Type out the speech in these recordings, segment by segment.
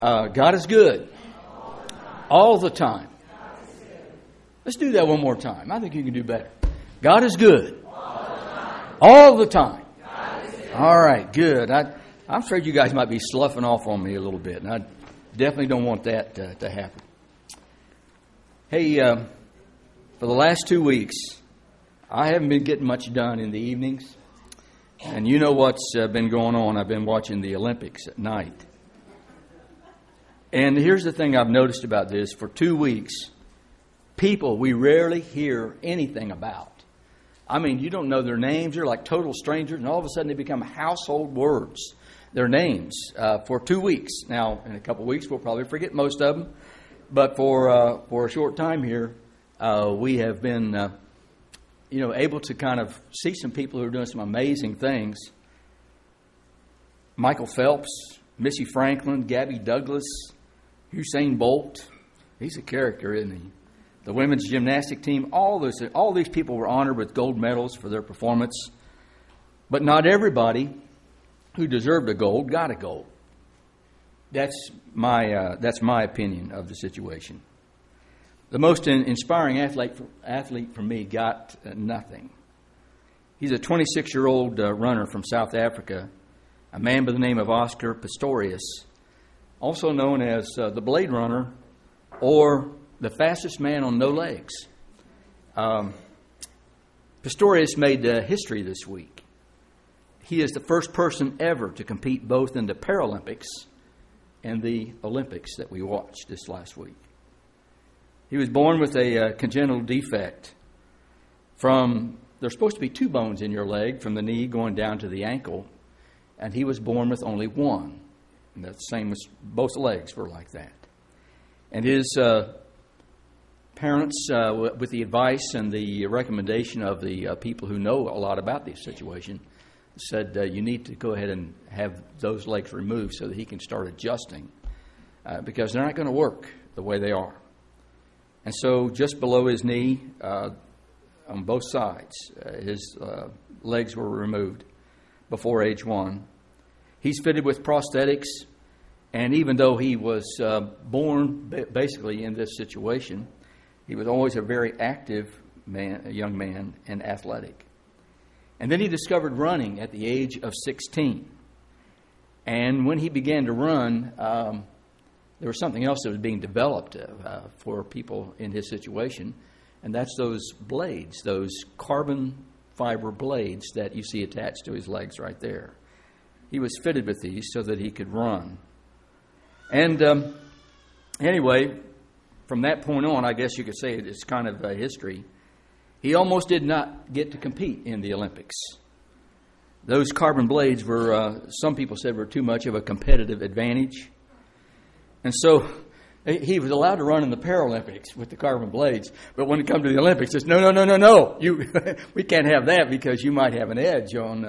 God is good all the time. Let's do that one more time. I think you can do better. God is good all the time. All right, good. I'm afraid you guys might be sloughing off on me a little bit, and I definitely don't want that to happen. Hey, for the last 2 weeks, I haven't been getting much done in the evenings. And you know what's been going on. I've been watching the Olympics at night. And here's the thing I've noticed about this. For 2 weeks, people we rarely hear anything about. I mean, you don't know their names. They're like total strangers. And all of a sudden, they become household words, their names, for 2 weeks. Now, in a couple of weeks, we'll probably forget most of them. But for a short time here, we have been able to kind of see some people who are doing some amazing things. Michael Phelps, Missy Franklin, Gabby Douglas, Usain Bolt. He's a character, isn't he? The women's gymnastic team. All these people were honored with gold medals for their performance. But not everybody who deserved a gold got a gold. That's my opinion of the situation. The most inspiring athlete for me got nothing. He's a 26-year-old runner from South Africa, a man by the name of Oscar Pistorius, also known as the Blade Runner or the fastest man on no legs. Pistorius made history this week. He is the first person ever to compete both in the Paralympics and the Olympics that we watched this last week. He was born with a congenital defect. There's supposed to be 2 bones in your leg from the knee going down to the ankle, and he was born with only 1. And that's the same as both legs were like that. And his parents, with the advice and the recommendation of the people who know a lot about this situation, said you need to go ahead and have those legs removed so that he can start adjusting, because they're not going to work the way they are. And so just below his knee, on both sides, his legs were removed before age 1. He's fitted with prosthetics, and even though he was born basically in this situation, he was always a very active man, a young man, and athletic. And then he discovered running at the age of 16. And when he began to run, there was something else that was being developed for people in his situation, and that's those blades, those carbon fiber blades that you see attached to his legs right there. He was fitted with these so that he could run. And anyway, from that point on, I guess you could say it's kind of history. He almost did not get to compete in the Olympics. Those carbon blades were, some people said, were too much of a competitive advantage. And so he was allowed to run in the Paralympics with the carbon blades. But when it comes to the Olympics, it's no. We can't have that because you might have an edge on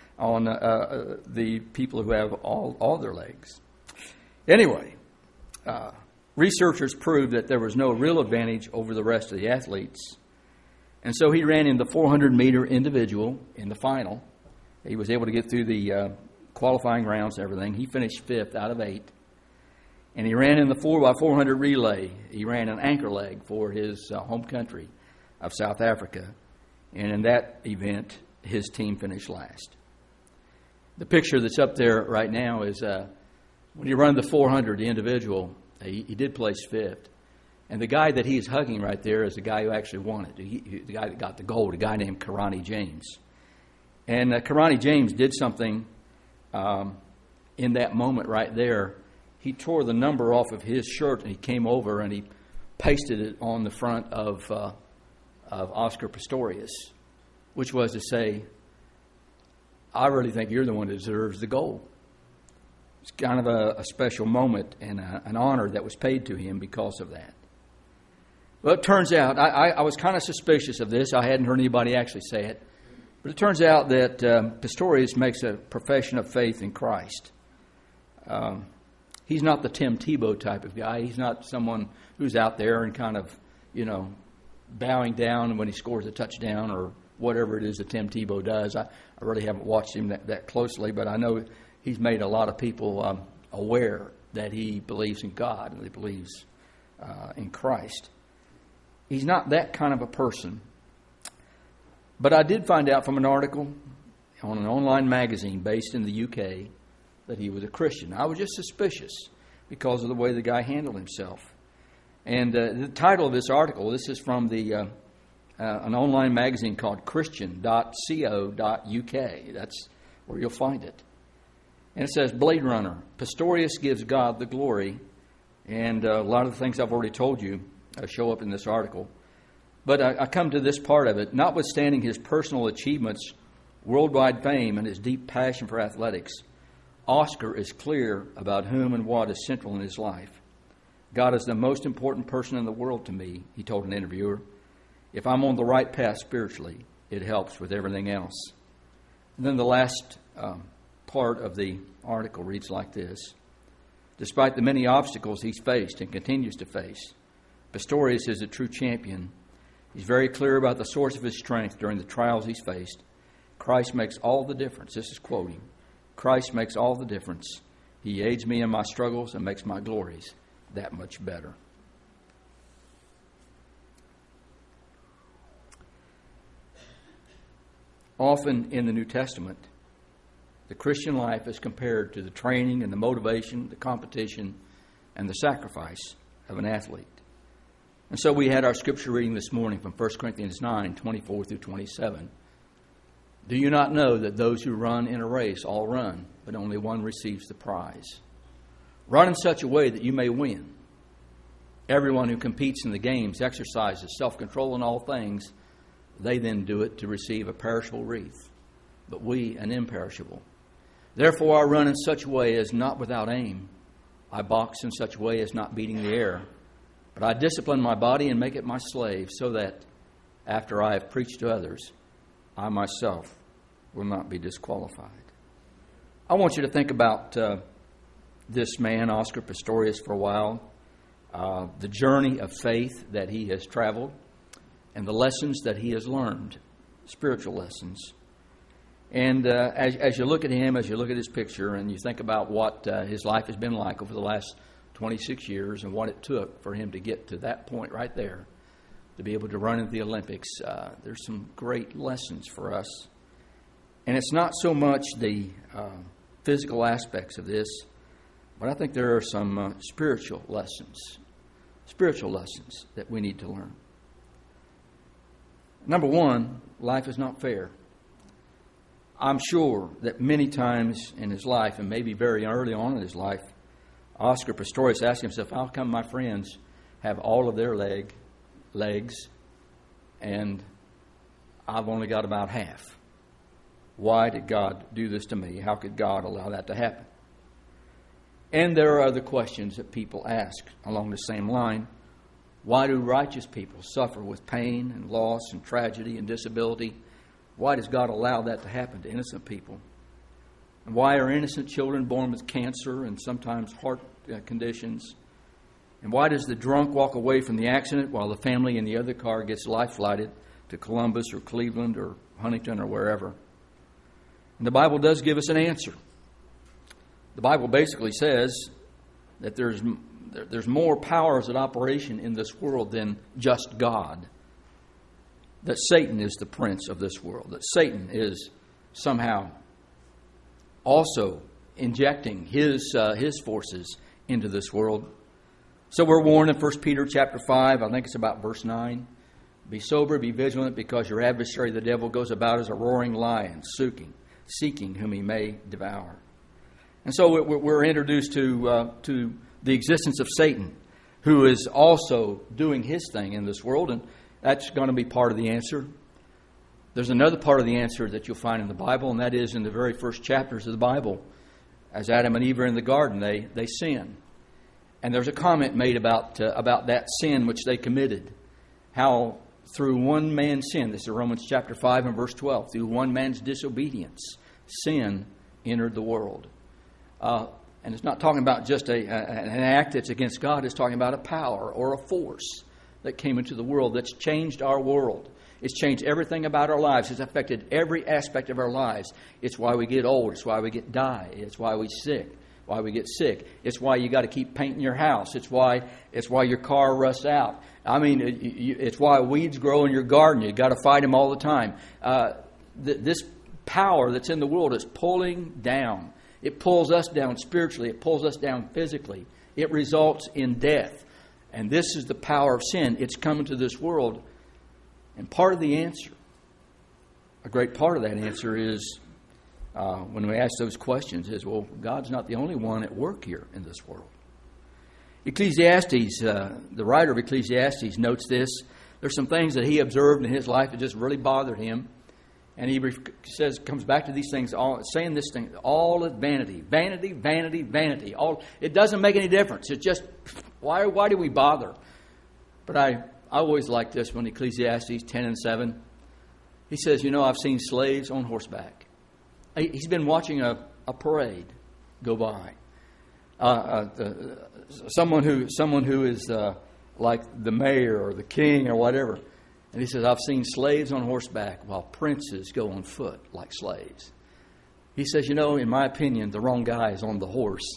the people who have all their legs. Anyway, researchers proved that there was no real advantage over the rest of the athletes. And so he ran in the 400-meter individual in the final. He was able to get through the qualifying rounds and everything. He finished 5th out of 8. And he ran in the 4x400 relay. He ran an anchor leg for his home country of South Africa. And in that event, his team finished last. The picture that's up there right now is when you run the 400, the individual, he did place 5th. And the guy that he's hugging right there is the guy who actually won it, the guy that got the gold, a guy named Karani James. And Karani James did something in that moment right there. He tore the number off of his shirt and he came over and he pasted it on the front of Oscar Pistorius, which was to say, I really think you're the one that deserves the gold. It's kind of a special moment and an honor that was paid to him because of that. Well, it turns out, I was kind of suspicious of this. I hadn't heard anybody actually say it. But it turns out that Pistorius makes a profession of faith in Christ. He's not the Tim Tebow type of guy. He's not someone who's out there and kind of, bowing down when he scores a touchdown or whatever it is that Tim Tebow does. I really haven't watched him that closely, but I know he's made a lot of people aware that he believes in God and that he believes in Christ. He's not that kind of a person. But I did find out from an article on an online magazine based in the UK that he was a Christian. I was just suspicious because of the way the guy handled himself. And the title of this article, this is from the an online magazine called Christian.co.uk. That's where you'll find it. And it says, Blade Runner, Pistorius gives God the glory. And a lot of the things I've already told you show up in this article. But I come to this part of it. Notwithstanding his personal achievements, worldwide fame, and his deep passion for athletics, Oscar is clear about whom and what is central in his life. God is the most important person in the world to me, he told an interviewer. If I'm on the right path spiritually, it helps with everything else. And then the last part of the article reads like this. Despite the many obstacles he's faced and continues to face, Pistorius is a true champion. He's very clear about the source of his strength during the trials he's faced. Christ makes all the difference. This is quoting. Christ makes all the difference. He aids me in my struggles and makes my glories that much better. Often in the New Testament, the Christian life is compared to the training and the motivation, the competition, and the sacrifice of an athlete. And so we had our scripture reading this morning from 1 Corinthians 9, 24 through 27. Do you not know that those who run in a race all run, but only one receives the prize? Run in such a way that you may win. Everyone who competes in the games exercises self-control in all things. They then do it to receive a perishable wreath, but we an imperishable. Therefore I run in such a way as not without aim. I box in such a way as not beating the air. But I discipline my body and make it my slave, so that after I have preached to others, I myself will not be disqualified. I want you to think about this man, Oscar Pistorius, for a while. The journey of faith that he has traveled and the lessons that he has learned, spiritual lessons. And as you look at him, as you look at his picture, and you think about what his life has been like over the last 26 years and what it took for him to get to that point right there, to be able to run in the Olympics, there's some great lessons for us. And it's not so much the physical aspects of this, but I think there are some spiritual lessons that we need to learn. Number one, life is not fair. I'm sure that many times in his life, and maybe very early on in his life, Oscar Pistorius asked himself, how come my friends have all of their legs and I've only got about half? Why did God do this to me? How could God allow that to happen? And there are other questions that people ask along the same line. Why do righteous people suffer with pain and loss and tragedy and disability? Why does God allow that to happen to innocent people? And why are innocent children born with cancer and sometimes heart conditions? And why does the drunk walk away from the accident while the family in the other car gets life-flighted to Columbus or Cleveland or Huntington or wherever? And the Bible does give us an answer. The Bible basically says that there's more powers at operation in this world than just God. That Satan is the prince of this world. That Satan is somehow also injecting his forces into this world. So we're warned in 1 Peter chapter 5, I think it's about verse 9. Be sober, be vigilant, because your adversary, the devil, goes about as a roaring lion, seeking whom he may devour. And so we're introduced to the existence of Satan, who is also doing his thing in this world, and that's going to be part of the answer. There's another part of the answer that you'll find in the Bible, and that is in the very first chapters of the Bible. As Adam and Eve are in the garden, they sin. And there's a comment made about that sin which they committed. How through one man's sin, this is Romans chapter 5 and verse 12, through one man's disobedience, sin entered the world. And it's not talking about just an act that's against God. It's talking about a power or a force that came into the world that's changed our world. It's changed everything about our lives. It's affected every aspect of our lives. It's why we get old. It's why we die. It's why we're sick. why we get sick. It's why you got to keep painting your house. It's why your car rusts out. I mean, it's why weeds grow in your garden. You got to fight them all the time. This power that's in the world is pulling down. It pulls us down spiritually. It pulls us down physically. It results in death. And this is the power of sin. It's coming to this world. And part of the answer, a great part of that answer is, when we ask those questions, is, well, God's not the only one at work here in this world. Ecclesiastes, the writer of Ecclesiastes notes this. There's some things that he observed in his life that just really bothered him. And he comes back to these things, saying this thing, all is vanity. Vanity, vanity, vanity. It doesn't make any difference. It's just, why do we bother? But I always like this one, Ecclesiastes 10:7. He says, I've seen slaves on horseback. He's been watching a parade go by. Someone who is like the mayor or the king or whatever. And he says, I've seen slaves on horseback while princes go on foot like slaves. He says, in my opinion, the wrong guy is on the horse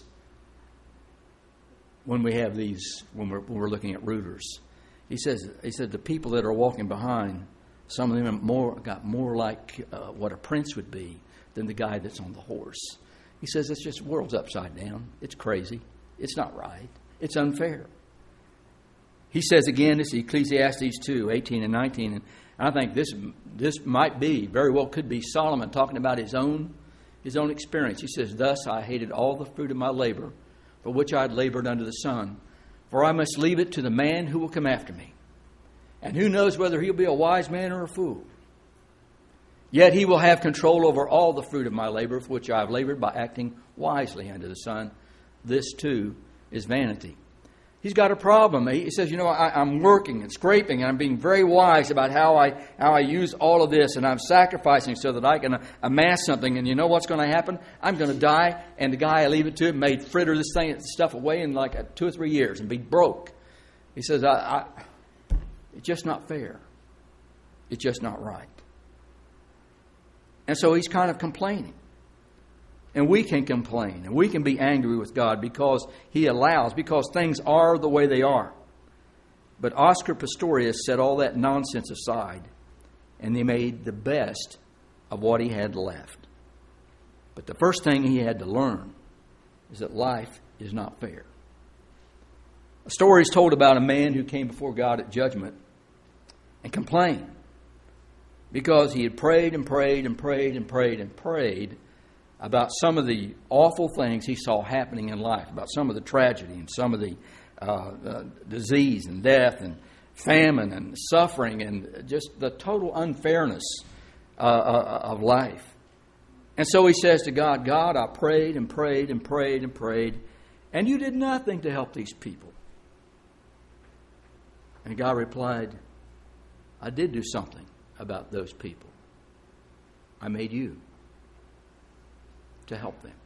when we have these, when we're looking at rooters. He said the people that are walking behind, some of them got more like what a prince would be than the guy that's on the horse. He says it's just, the world's upside down. It's crazy. It's not right. It's unfair. He says again, this is Ecclesiastes 2:18 and 19, and I think this might be, very well could be Solomon talking about his own experience. He says, thus I hated all the fruit of my labor, for which I had labored under the sun, for I must leave it to the man who will come after me. And who knows whether he'll be a wise man or a fool. Yet he will have control over all the fruit of my labor, for which I have labored by acting wisely under the sun. This too is vanity. He's got a problem. He says, I'm working and scraping, and I'm being very wise about how I use all of this, and I'm sacrificing so that I can amass something. And you know what's going to happen? I'm going to die, and the guy I leave it to may fritter this stuff away in like 2 or 3 years and be broke. He says, it's just not fair. It's just not right. And so he's kind of complaining. And we can complain, and we can be angry with God because because things are the way they are. But Oscar Pistorius set all that nonsense aside, and he made the best of what he had left. But the first thing he had to learn is that life is not fair. A story is told about a man who came before God at judgment and complained because he had prayed and prayed and prayed and prayed and prayed about some of the awful things he saw happening in life, about some of the tragedy and some of the disease and death and famine and suffering and just the total unfairness of life. And so he says to God, God, I prayed and prayed and prayed and prayed, and you did nothing to help these people. And God replied, I did do something about those people. I made you to help them.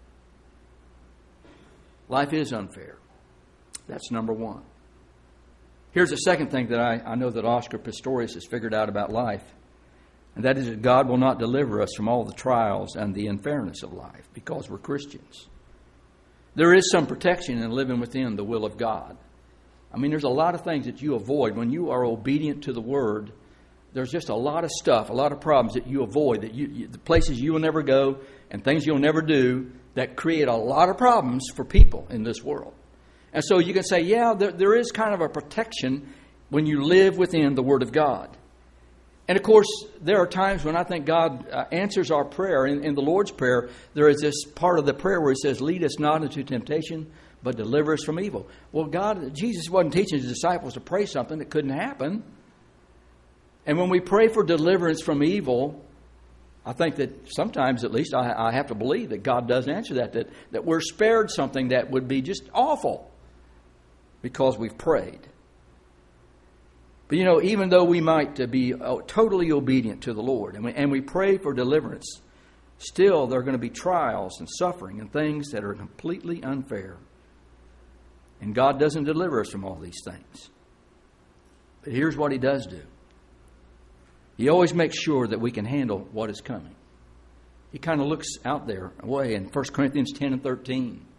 Life is unfair. That's number one. Here's the second thing that I know that Oscar Pistorius has figured out about life, and that is that God will not deliver us from all the trials and the unfairness of life because we're Christians. There is some protection in living within the will of God. I mean, there's a lot of things that you avoid when you are obedient to the Word. There's just a lot of stuff, a lot of problems that you avoid, that the places you will never go and things you'll never do that create a lot of problems for people in this world. And so you can say, yeah, there is kind of a protection when you live within the Word of God. And of course, there are times when I think God answers our prayer. In the Lord's Prayer, there is this part of the prayer where He says, lead us not into temptation, but deliver us from evil. Well, Jesus wasn't teaching His disciples to pray something that couldn't happen. And when we pray for deliverance from evil, I think that sometimes, at least, I have to believe that God does answer that we're spared something that would be just awful because we've prayed. But, even though we might be totally obedient to the Lord and we pray for deliverance, still there are going to be trials and suffering and things that are completely unfair. And God doesn't deliver us from all these things. But here's what He does do. He always makes sure that we can handle what is coming. He kind of looks out there away in 1 Corinthians 10 and 13.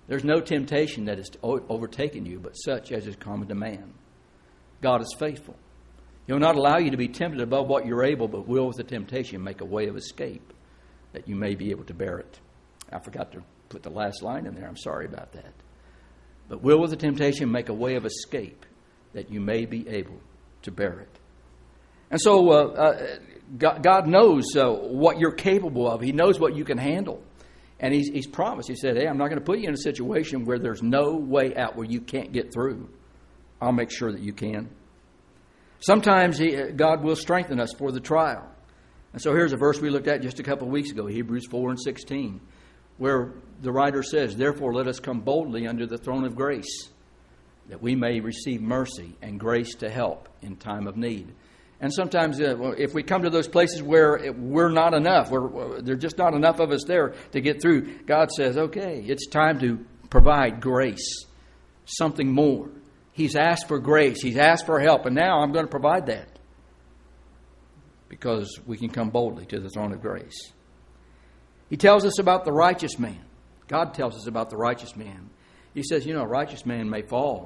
There's no temptation that has overtaken you, but such as is common to man. God is faithful. He'll not allow you to be tempted above what you're able, but will with the temptation make a way of escape, that you may be able to bear it. I forgot to put the last line in there. I'm sorry about that. But will with the temptation make a way of escape, that you may be able to bear it. And so God knows what you're capable of. He knows what you can handle. And He's promised. He said, hey, I'm not going to put you in a situation where there's no way out, where you can't get through. I'll make sure that you can. Sometimes God will strengthen us for the trial. And so here's a verse we looked at just a couple of weeks ago, Hebrews 4:16, where the writer says, therefore let us come boldly under the throne of grace, that we may receive mercy and grace to help in time of need. And sometimes if we come to those places where we're not enough, there's just not enough of us there to get through, God says, okay, it's time to provide grace, something more. He's asked for grace. He's asked for help. And now I'm going to provide that, because we can come boldly to the throne of grace. He tells us about the righteous man. God tells us about the righteous man. He says, a righteous man may fall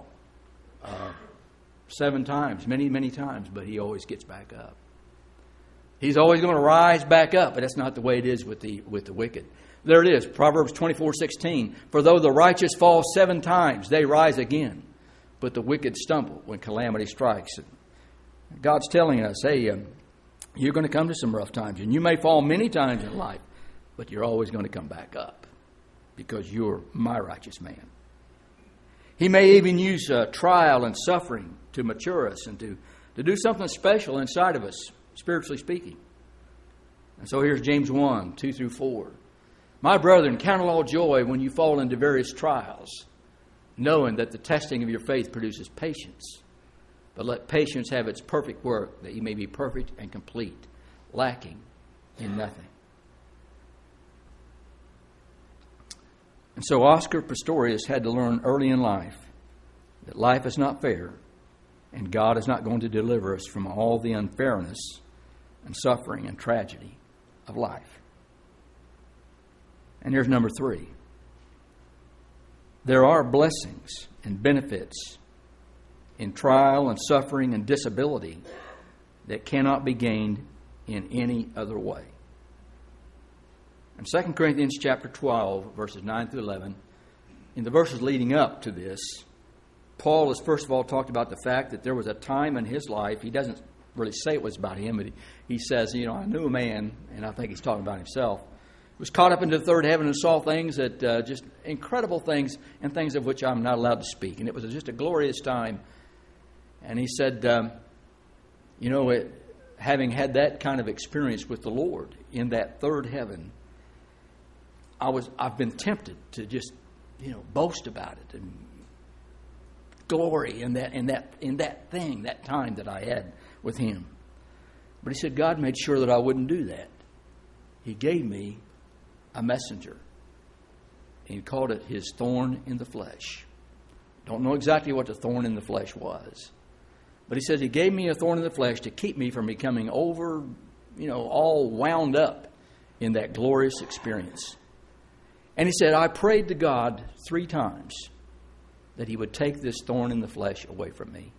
7 times, many, many times, but he always gets back up. He's always going to rise back up, but that's not the way it is with the wicked. There it is, Proverbs 24:16. For though the righteous fall 7 times, they rise again, but the wicked stumble when calamity strikes. God's telling us, hey, you're going to come to some rough times, and you may fall many times in life, but you're always going to come back up, because you're my righteous man. He may even use trial and suffering to mature us and to do something special inside of us, spiritually speaking. And so here's James 1:2-4. My brethren, count it all joy when you fall into various trials, knowing that the testing of your faith produces patience. But let patience have its perfect work, that you may be perfect and complete, lacking in nothing. And so Oscar Pistorius had to learn early in life that life is not fair, and God is not going to deliver us from all the unfairness and suffering and tragedy of life. And here's number 3. There are blessings and benefits in trial and suffering and disability that cannot be gained in any other way. In 2 Corinthians chapter 12, verses 9-11, in the verses leading up to this, Paul has first of all talked about the fact that there was a time in his life, he doesn't really say it was about him, but he says, I knew a man, and I think he's talking about himself, was caught up into the third heaven and saw things that, just incredible things, and things of which I'm not allowed to speak. And it was just a glorious time. And he said, having had that kind of experience with the Lord in that third heaven, I've been tempted to just, boast about it and glory in that thing, that time that I had with Him. But he said God made sure that I wouldn't do that. He gave me a messenger. And he called it His thorn in the flesh. Don't know exactly what the thorn in the flesh was. But he says He gave me a thorn in the flesh to keep me from becoming all wound up in that glorious experience. And he said, I prayed to God 3 times that He would take this thorn in the flesh away from me.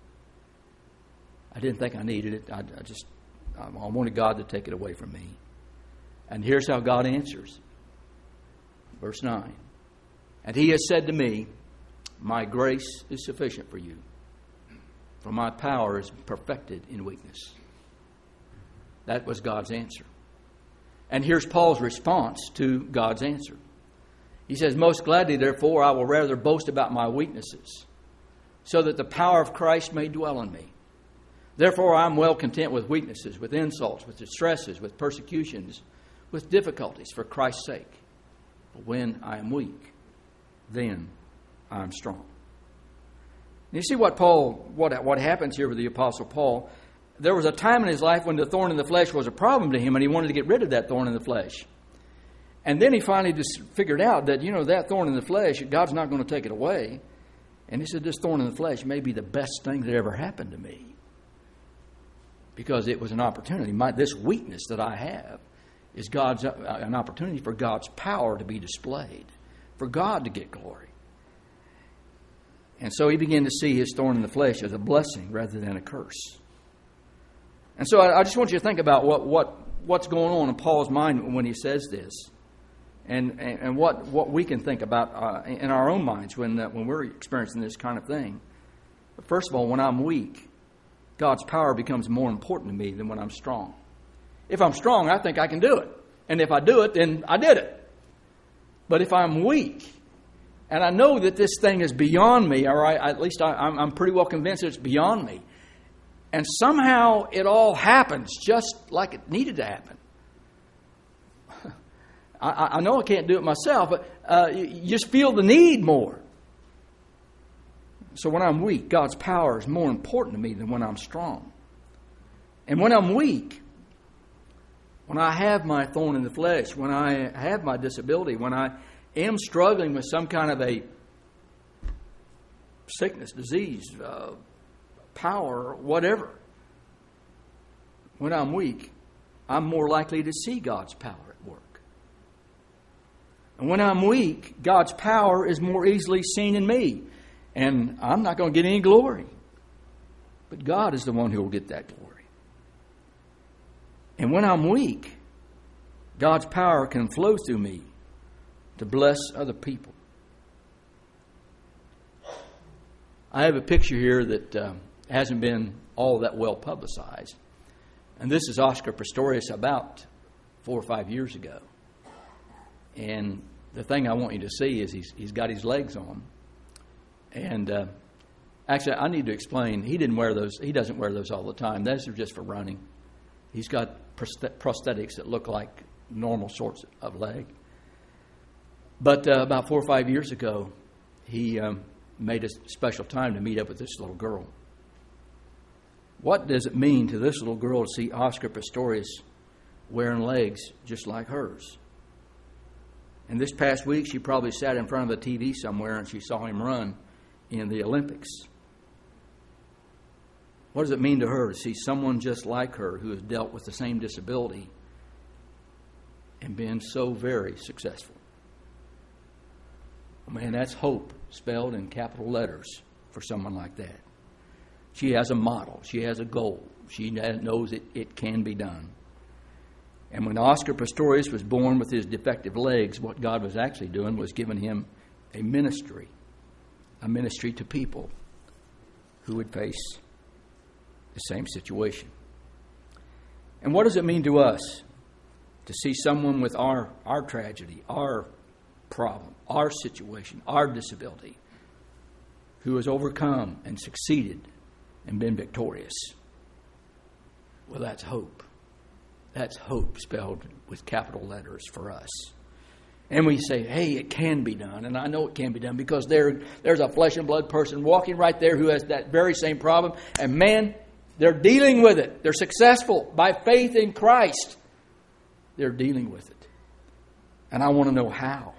I didn't think I needed it. I wanted God to take it away from me. And here's how God answers. Verse 9. And He has said to me, my grace is sufficient for you, for my power is perfected in weakness. That was God's answer. And here's Paul's response to God's answer. He says, most gladly, therefore, I will rather boast about my weaknesses, so that the power of Christ may dwell in me. Therefore, I am well content with weaknesses, with insults, with distresses, with persecutions, with difficulties for Christ's sake. But when I am weak, then I am strong. And you see what happens here with the Apostle Paul. There was a time in his life when the thorn in the flesh was a problem to him, and he wanted to get rid of that thorn in the flesh. And then he finally just figured out that, that thorn in the flesh, God's not going to take it away. And he said, this thorn in the flesh may be the best thing that ever happened to me. Because it was an opportunity. This weakness that I have is an opportunity for God's power to be displayed. for God to get glory. And so he began to see his thorn in the flesh as a blessing rather than a curse. And so I just want you to think about what's going on in Paul's mind when he says this, and what we can think about in our own minds when we're experiencing this kind of thing. But first of all, when I'm weak, God's power becomes more important to me than when I'm strong. If I'm strong, I think I can do it. And if I do it, then I did it. But if I'm weak, and I know that this thing is beyond me, or at least I'm pretty well convinced that it's beyond me, and somehow it all happens just like it needed to happen. I know I can't do it myself, but you just feel the need more. So when I'm weak, God's power is more important to me than when I'm strong. And when I'm weak, when I have my thorn in the flesh, when I have my disability, when I am struggling with some kind of a sickness, disease, power, whatever, when I'm weak, I'm more likely to see God's power at work. And when I'm weak, God's power is more easily seen in me. And I'm not going to get any glory. But God is the one who will get that glory. And when I'm weak, God's power can flow through me to bless other people. I have a picture here that hasn't been all that well publicized. And this is Oscar Pistorius about 4 or 5 years ago. And the thing I want you to see is he's got his legs on. And actually, I need to explain, he doesn't wear those all the time. Those are just for running. He's got prosthetics that look like normal sorts of leg. But about 4 or 5 years ago, he made a special time to meet up with this little girl. What does it mean to this little girl to see Oscar Pistorius wearing legs just like hers? And this past week, she probably sat in front of a TV somewhere and she saw him run in the Olympics. What does it mean to her to see someone just like her who has dealt with the same disability and been so very successful? Man, that's hope spelled in capital letters for someone like that. She has a model. She has a goal. She knows it can be done. And when Oscar Pistorius was born with his defective legs, what God was actually doing was giving him a ministry to people who would face the same situation. And what does it mean to us to see someone with our tragedy, our problem, our situation, our disability, who has overcome and succeeded and been victorious? Well, that's hope. That's hope spelled with capital letters for us. And we say, hey, it can be done. And I know it can be done because there's a flesh and blood person walking right there who has that very same problem. And man, they're dealing with it. They're successful by faith in Christ. They're dealing with it. And I want to know how.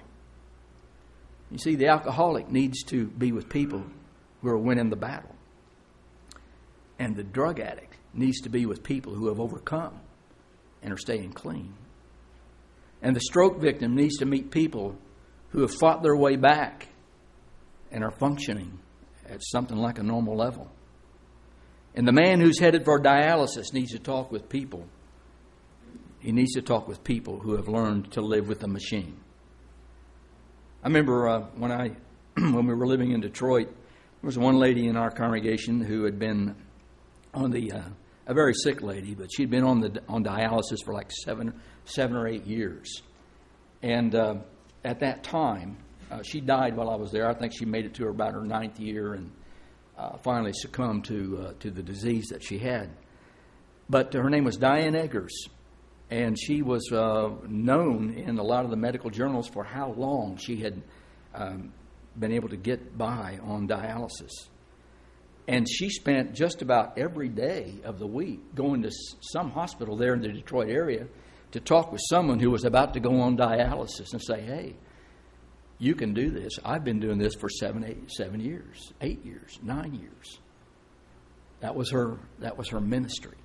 You see, the alcoholic needs to be with people who are winning the battle. And the drug addict needs to be with people who have overcome and are staying clean. And the stroke victim needs to meet people who have fought their way back and are functioning at something like a normal level. And the man who's headed for dialysis needs to talk with people. He needs to talk with people who have learned to live with the machine. I remember when we were living in Detroit, there was one lady in our congregation who had been on a very sick lady, but she'd been on dialysis for like seven or 8 years. And at that time, she died while I was there. I think she made it to about her 9th year and finally succumbed to the disease that she had. But her name was Diane Eggers, and she was known in a lot of the medical journals for how long she had been able to get by on dialysis. And she spent just about every day of the week going to some hospital there in the Detroit area to talk with someone who was about to go on dialysis and say, hey, you can do this. I've been doing this for 7 years, 8 years, 9 years. That was her ministry.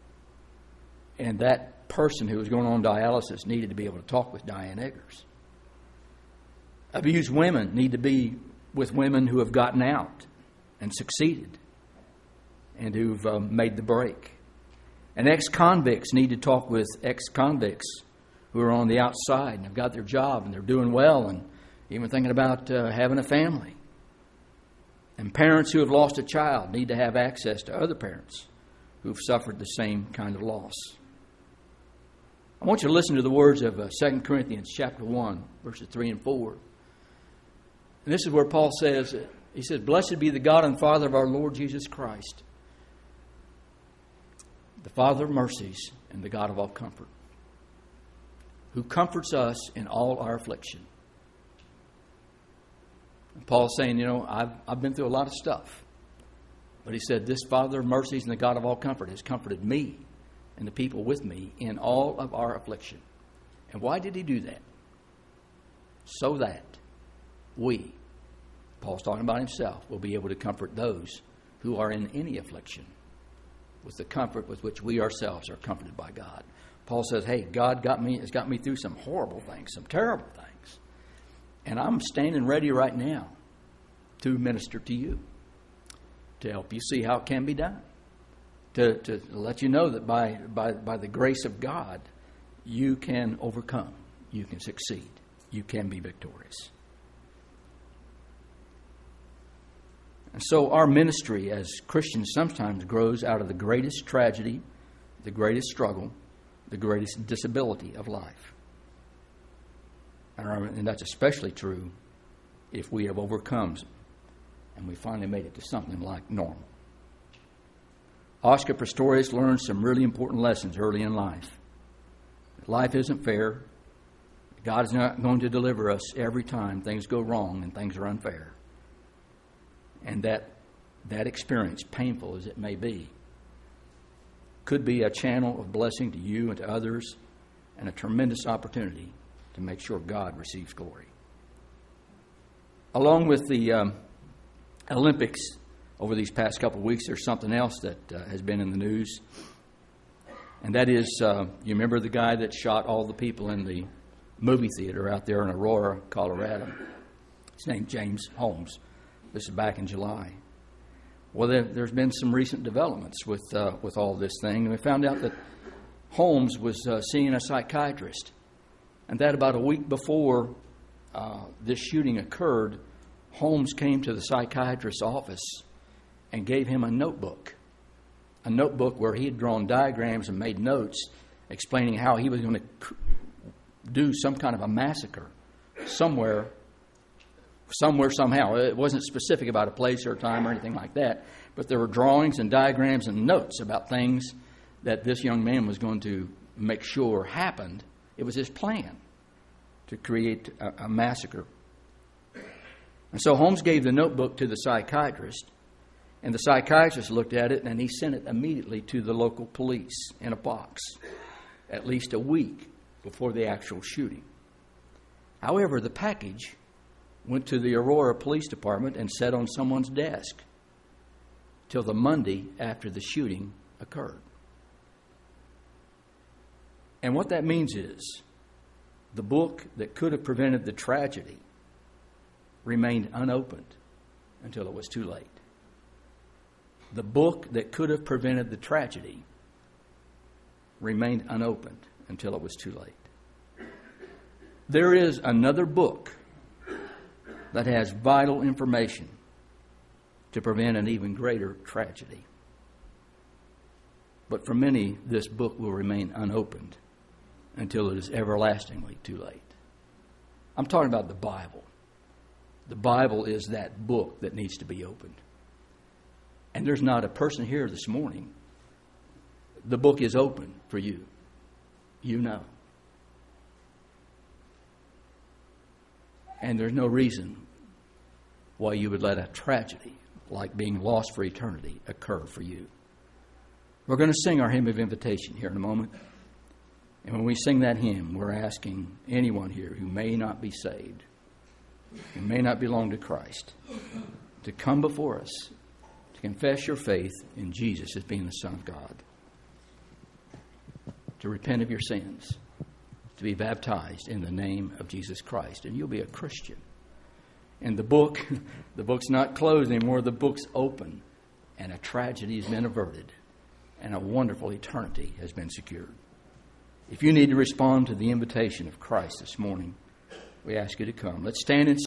And that person who was going on dialysis needed to be able to talk with Diane Eggers. Abused women need to be with women who have gotten out and succeeded and who've made the break. And ex-convicts need to talk with ex-convicts who are on the outside and have got their job and they're doing well and even thinking about having a family. And parents who have lost a child need to have access to other parents who've suffered the same kind of loss. I want you to listen to the words of 2 Corinthians chapter 1, verses 3 and 4. And this is where Paul says, he says, "Blessed be the God and Father of our Lord Jesus Christ, the Father of mercies and the God of all comfort, who comforts us in all our affliction." And Paul's saying, I've been through a lot of stuff. But he said, this Father of mercies and the God of all comfort has comforted me and the people with me in all of our affliction. And why did he do that? So that we, Paul's talking about himself, will be able to comfort those who are in any affliction with the comfort with which we ourselves are comforted by God. Paul says, hey, God has got me through some horrible things, some terrible things. And I'm standing ready right now to minister to you, to help you see how it can be done, to let you know that by the grace of God, you can overcome, you can succeed, you can be victorious. And so our ministry as Christians sometimes grows out of the greatest tragedy, the greatest struggle, the greatest disability of life. And that's especially true if we have overcome and we finally made it to something like normal. Oscar Pistorius learned some really important lessons early in life. Life isn't fair. God is not going to deliver us every time things go wrong and things are unfair. And that experience, painful as it may be, could be a channel of blessing to you and to others and a tremendous opportunity to make sure God receives glory. Along with the Olympics over these past couple of weeks, there's something else that has been in the news. And that is, you remember the guy that shot all the people in the movie theater out there in Aurora, Colorado? His name's James Holmes. This is back in July. Well, there's been some recent developments with all this thing. And we found out that Holmes was seeing a psychiatrist. And that about a week before this shooting occurred, Holmes came to the psychiatrist's office and gave him a notebook where he had drawn diagrams and made notes explaining how he was going to do some kind of a massacre somewhere, somehow. It wasn't specific about a place or a time or anything like that, but there were drawings and diagrams and notes about things that this young man was going to make sure happened. It was his plan to create a massacre. And so Holmes gave the notebook to the psychiatrist, and the psychiatrist looked at it, and he sent it immediately to the local police in a box, at least a week before the actual shooting. However, the package went to the Aurora Police Department and sat on someone's desk till the Monday after the shooting occurred. And what that means is the book that could have prevented the tragedy remained unopened until it was too late. The book that could have prevented the tragedy remained unopened until it was too late. There is another book that has vital information to prevent an even greater tragedy. But for many, this book will remain unopened until it is everlastingly too late. I'm talking about the Bible. The Bible is that book that needs to be opened. And there's not a person here this morning. The book is open for you. You know. And there's no reason why you would let a tragedy like being lost for eternity occur for you. We're going to sing our hymn of invitation here in a moment. And when we sing that hymn, we're asking anyone here who may not be saved, who may not belong to Christ, to come before us, to confess your faith in Jesus as being the Son of God, to repent of your sins, to be baptized in the name of Jesus Christ, and you'll be a Christian And the book's not closed anymore. The book's open. And a tragedy has been averted. And a wonderful eternity has been secured. If you need to respond to the invitation of Christ this morning, we ask you to come. Let's stand and